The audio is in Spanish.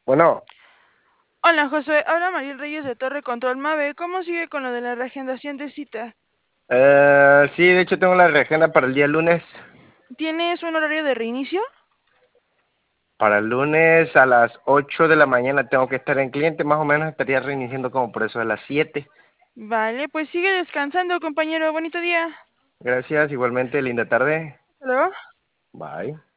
Bueno, Hola Josué, habla Mariel Reyes de Torre Control Mave. ¿Cómo sigue con lo de la reagendación de cita? sí, de hecho tengo la reagenda para el día lunes. ¿Tienes un horario de reinicio? Para el lunes a las 8 de la mañana tengo que estar en cliente, más o menos estaría reiniciando como por eso de las 7. Vale, pues sigue descansando, compañero. Bonito día. Gracias, igualmente, linda tarde. ¿Aló? Bye.